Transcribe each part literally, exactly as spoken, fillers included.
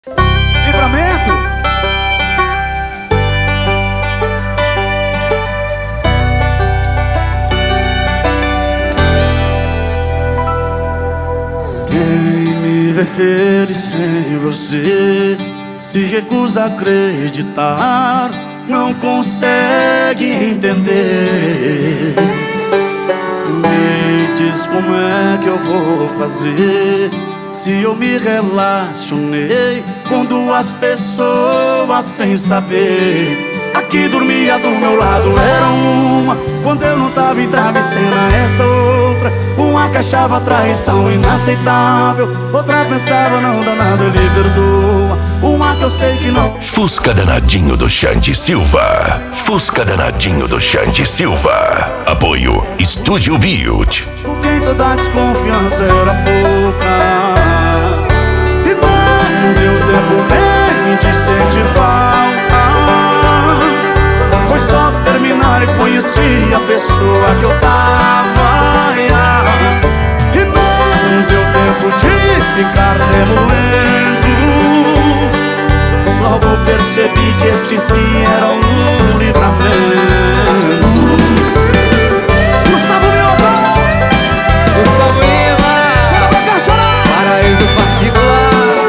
Livramento. Quem me vê feliz sem você se recusa a acreditar, não consegue entender. Me diz como é que eu vou fazer se eu me relacionei com duas pessoas sem saber. Aqui dormia do meu lado era uma, quando eu não tava em travesseira essa outra. Uma que achava traição inaceitável, outra pensava não dá nada, ele perdoa. Uma que eu sei que não. Fusca danadinho do Xande Silva. Fusca danadinho do Xande Silva. Apoio Estúdio Build. Com quem toda desconfiança era pouca, e não deu tempo nem de sentir falta. Foi só terminar e conheci a pessoa que eu tava, yeah. E não deu tempo de ficar remoendo. Logo percebi que esse fim era um livramento. Gustavo Lima, Gustavo Lima, chega pra cá chorar. Paraíso particular.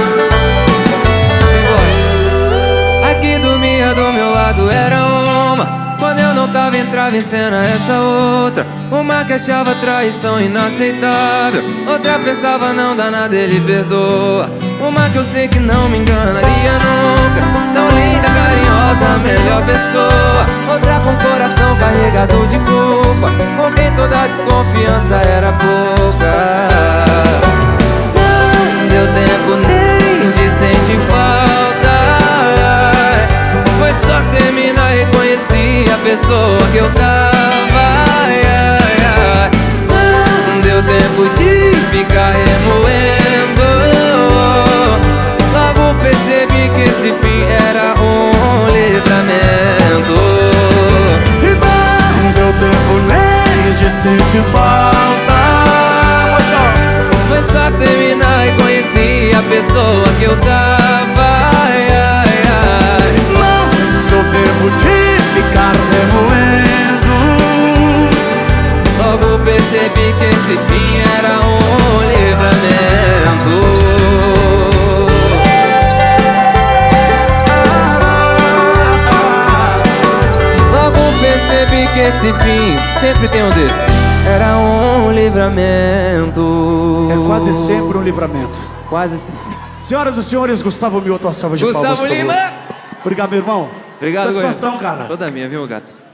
Simbora. Aqui dormia do meu lado era uma, quando eu não tava entrava em cena essa outra. Uma que achava traição inaceitável, outra pensava não dá nada, ele perdoa. Uma que eu sei que não me enganaria nunca, tão linda, carinhosa, melhor pessoa. Outra com coração carregado de culpa, com quem toda desconfiança era pouca. Não deu tempo nem de sentir falta, foi só terminar e conheci a pessoa que eu tava. Não deu tempo de ficar remoendo. Logo percebi que esse fim era um livramento. E não deu tempo nem de sentir falta. Foi só, Foi só terminar e conheci a pessoa que eu tava. Ai, ai, ai. não deu tempo de ficar remoendo. Logo percebi que esse fim era um livramento. Percebi que esse fim, sempre tem um desse, era um livramento. É quase sempre um livramento. Quase sempre. Senhoras e senhores, Gustavo Mioto, a salva de palmas. Gustavo por favor. Lima. Obrigado, meu irmão. Obrigado, Satisfação, Goiânia. cara. Toda minha, viu, gato?